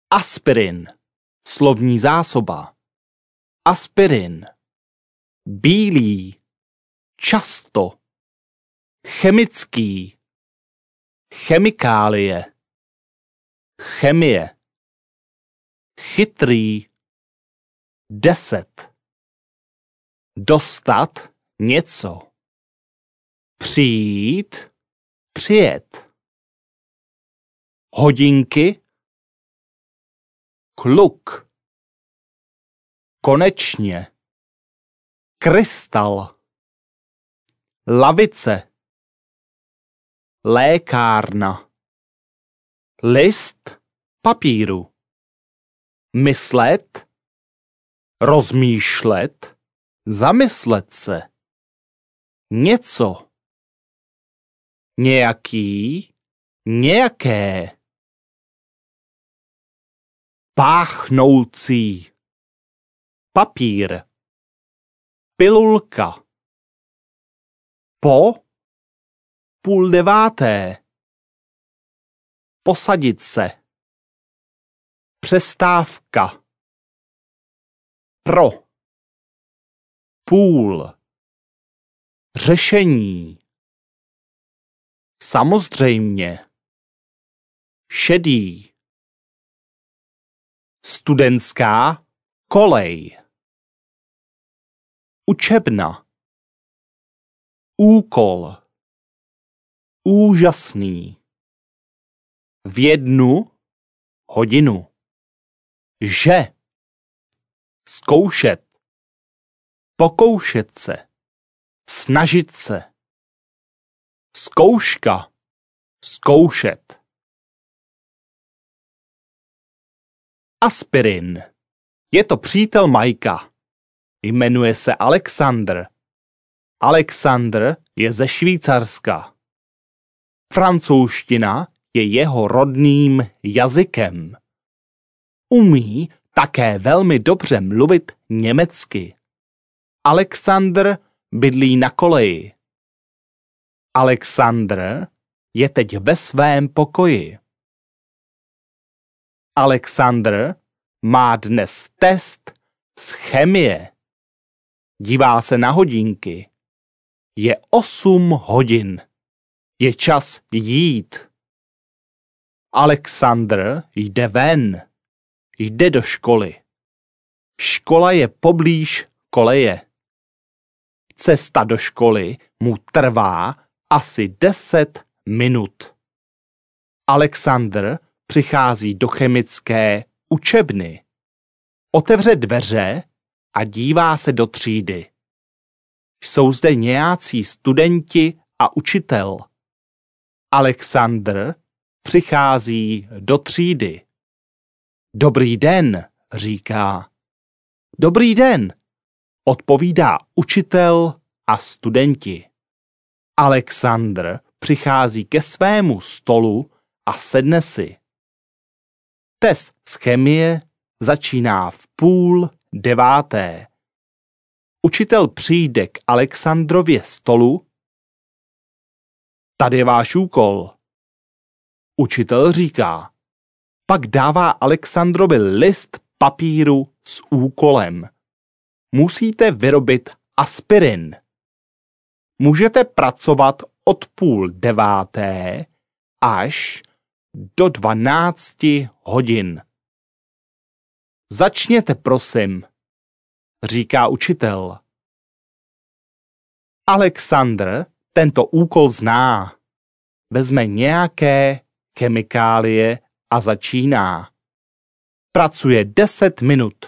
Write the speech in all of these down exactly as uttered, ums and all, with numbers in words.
Aspirin. Slovní zásoba. Aspirin. Bílý. Často. Chemický. Chemikálie. Chemie. Chytrý. Deset. Dostat něco. Přijít. Přijet. Hodinky. Kluk. Konečně. Krystal. Lavice. Lékárna. List papíru. Myslet. Rozmýšlet. Zamyslet se. Něco. Nějaký. Nějaké. Páchnoucí. Papír. Pilulka. Po. Půl deváté. Posadit se. Přestávka. Pro. Půl. Řešení. Samozřejmě. Šedý. Studentská kolej. Učebna. Úkol. Úžasný. V jednu hodinu. Že. Zkoušet. Pokoušet se. Snažit se. Zkouška. Zkoušet. Aspirin. Je to přítel Majka. Jmenuje se Alexandr. Alexandr je ze Švýcarska. Francouzština je jeho rodným jazykem. Umí také velmi dobře mluvit německy. Alexandr bydlí na koleji. Alexandr je teď ve svém pokoji. Alexandr má dnes test z chemie. Dívá se na hodinky. Je osm hodin. Je čas jít. Alexandr jde ven. Jde do školy. Škola je poblíž koleje. Cesta do školy mu trvá asi deset minut. Alexandr přichází do chemické učebny. Otevře dveře a dívá se do třídy. Jsou zde nějací studenti a učitel. Alexandr přichází do třídy. Dobrý den, říká. Dobrý den, odpovídá učitel a studenti. Alexandr přichází ke svému stolu a sedne si. Test z chemie začíná v půl deváté. Učitel přijde k Alexandrově stolu. Tady je váš úkol. Učitel říká. Pak dává Alexandrovi list papíru s úkolem. Musíte vyrobit aspirin. Můžete pracovat od půl deváté až do dvanácti hodin. Začněte, prosím, říká učitel. Alexandr tento úkol zná. Vezme nějaké chemikálie a začíná. Pracuje deset minut.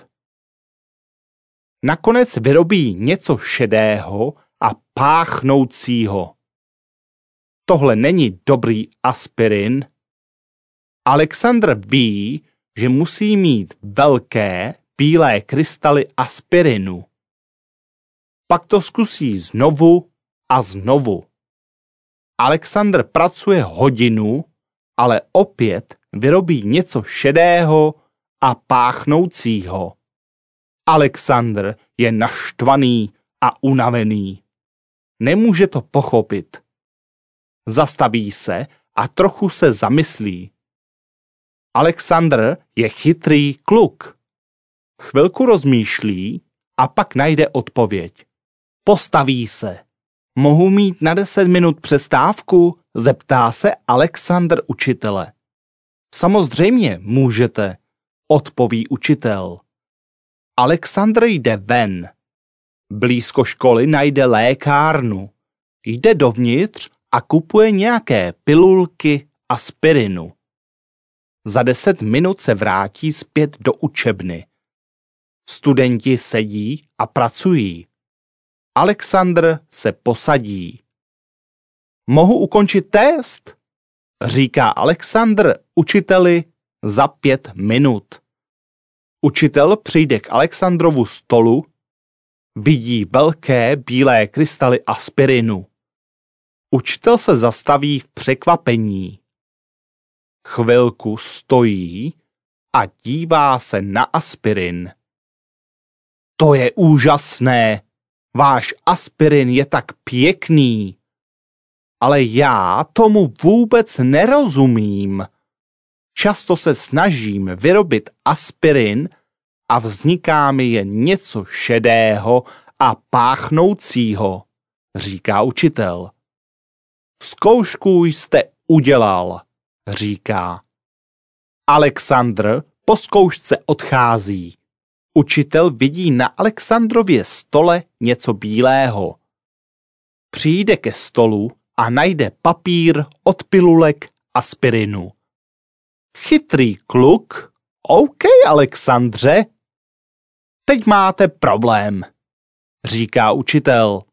Nakonec vyrobí něco šedého a páchnoucího. Tohle není dobrý aspirin. Alexandr ví, že musí mít velké bílé krystaly aspirinu. Pak to zkusí znovu a znovu. Alexandr pracuje hodinu, ale opět vyrobí něco šedého a páchnoucího. Alexandr je naštvaný a unavený. Nemůže to pochopit. Zastaví se a trochu se zamyslí. Alexandr je chytrý kluk. Chvilku rozmýšlí a pak najde odpověď. Postaví se. Mohu mít na deset minut přestávku? Zeptá se Alexandr učitele. Samozřejmě můžete, odpoví učitel. Alexandr jde ven. Blízko školy najde lékárnu. Jde dovnitř a kupuje nějaké pilulky aspirinu. Za deset minut se vrátí zpět do učebny. Studenti sedí a pracují. Alexandr se posadí. Mohu ukončit test? Říká Alexandr učiteli za pět minut. Učitel přijde k Alexandrovu stolu, vidí velké bílé krystaly aspirinu. Učitel se zastaví v překvapení. Chvilku stojí a dívá se na aspirin. To je úžasné, váš aspirin je tak pěkný, ale já tomu vůbec nerozumím. Často se snažím vyrobit aspirin a vzniká mi jen něco šedého a páchnoucího, říká učitel. Zkoušku jste udělal, říká. Alexandr po zkoušce odchází. Učitel vidí na Alexandrově stole něco bílého. Přijde ke stolu a najde papír od pilulek aspirinu. Chytrý kluk, OK, Alexandře. Teď máte problém, říká učitel.